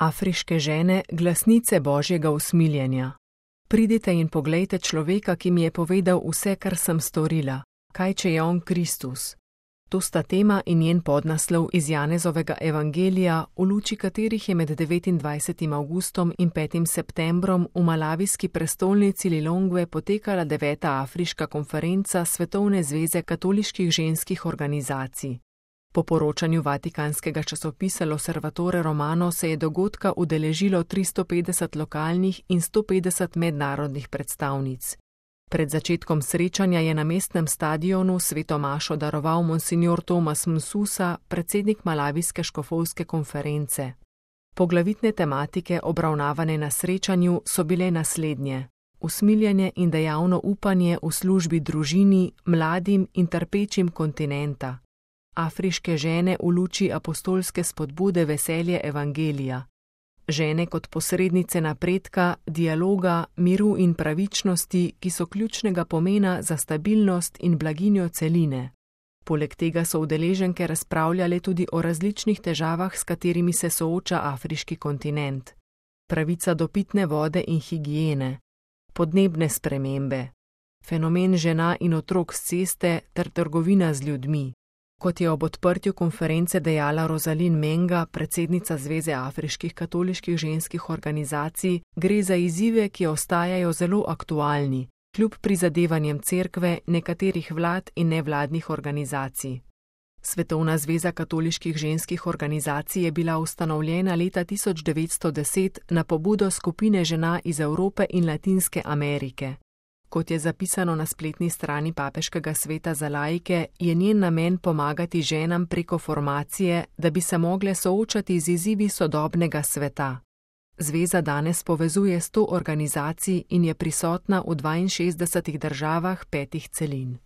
Afriške žene, glasnice Božjega usmiljenja. Pridite in poglejte človeka, ki mi je povedal vse, kar sem storila. Kaj, če je on Kristus? To sta tema in njen podnaslov iz Janezovega evangelija, v luči katerih je med 29. avgustom in 5. septembrom v malavijski prestolnici Lilongwe potekala 9. afriška konferenca Svetovne zveze katoliških ženskih organizacij. Po poročanju vatikanskega časopisa L'Osservatore Romano se je dogodka udeležilo 350 lokalnih in 150 mednarodnih predstavnic. Pred začetkom srečanja je na mestnem stadionu sveto mašo daroval monsignor Thomas Msusa, predsednik malavijske škofovske konference. Poglavitne tematike obravnavane na srečanju so bile naslednje: usmiljenje in dejavno upanje v službi družini, mladim in trpečim kontinenta. Afriške žene v luči apostolske spodbude veselje evangelija. Žene kot posrednice napredka, dialoga, miru in pravičnosti, ki so ključnega pomena za stabilnost in blaginjo celine. Poleg tega so udeleženke razpravljale tudi o različnih težavah, s katerimi se sooča afriški kontinent. Pravica do pitne vode in higiene, podnebne spremembe, fenomen žena in otrok s ceste ter trgovina z ljudmi. Kot je ob odprtju konference dejala Rosalind Menga, predsednica Zveze afriških katoliških ženskih organizacij, gre za izzive, ki ostajajo zelo aktualni, kljub prizadevanjem cerkve, nekaterih vlad in nevladnih organizacij. Svetovna zveza katoliških ženskih organizacij je bila ustanovljena leta 1910 na pobudo skupine žena iz Evrope in Latinske Amerike. Kot je zapisano na spletni strani Papeškega sveta za laike, je njen namen pomagati ženam preko formacije, da bi se mogle soočati z izzivi sodobnega sveta. Zveza danes povezuje 100 organizacij in je prisotna v 62 državah 5 celin.